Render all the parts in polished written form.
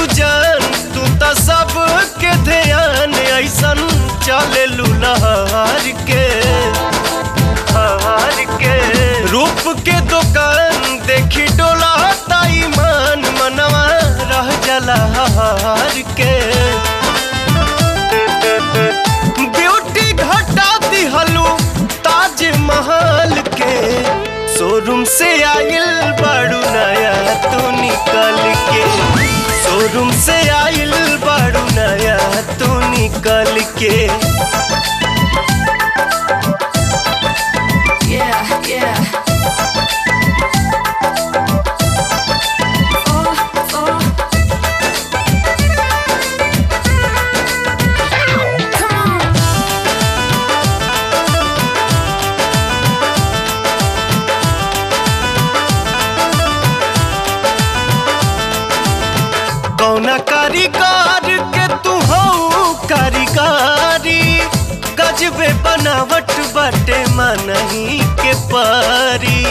बाड़ू जान तू त सब के ध्यान ऐसन चले लुलहार के रूप के दुकान देखी डोला ईमान मनवा रह जला हार के ब्यूटी घटा दिहलू ताज महल के शोरूम से आइल बाड़ू नया तू निकल के शोरूम से आइल बाड़ू नया तू निकल के कौना कारीगर के तू हो कारीगरी गजबे बनावट बाटे मनही के पारी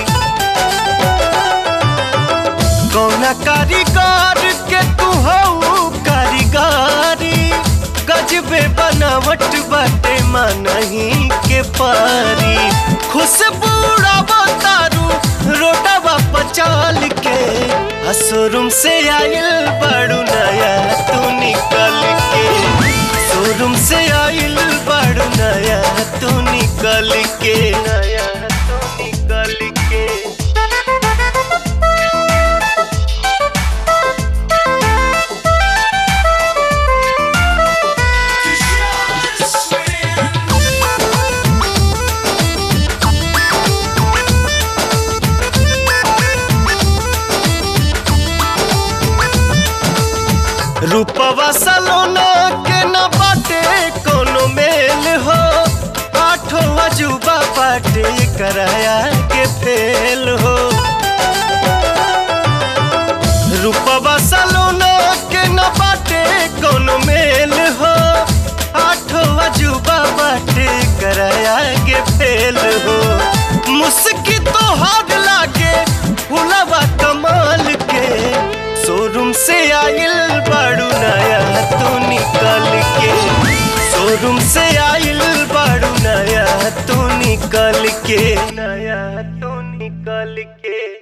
कौना कारीगर के तू हो कारीगरी गजबे बनावट बाटे मनही के पारी खुशबू तारू रोडवा पचाल के शोरूम से आइल बाड़ू नया तू निकल के शोरूम से आइल बाड़ू नया तू निकल के नया तू निकल के रूपवा सलोना के न बाटे कोनो मेल हो आठों अजूबा बाटे कराया के फेल हो रूपवा सलोना के न बाटे कोनो मेल हो आठों अजूबा बाटे कराया के फेल हो मुस्की तो हाथ लागे फुलवा कमाल के शोरूम से आइल बाड़ू नया तू निकल के शोरूम से आइल बाड़ू नया तू निकल के नया तू निकल के।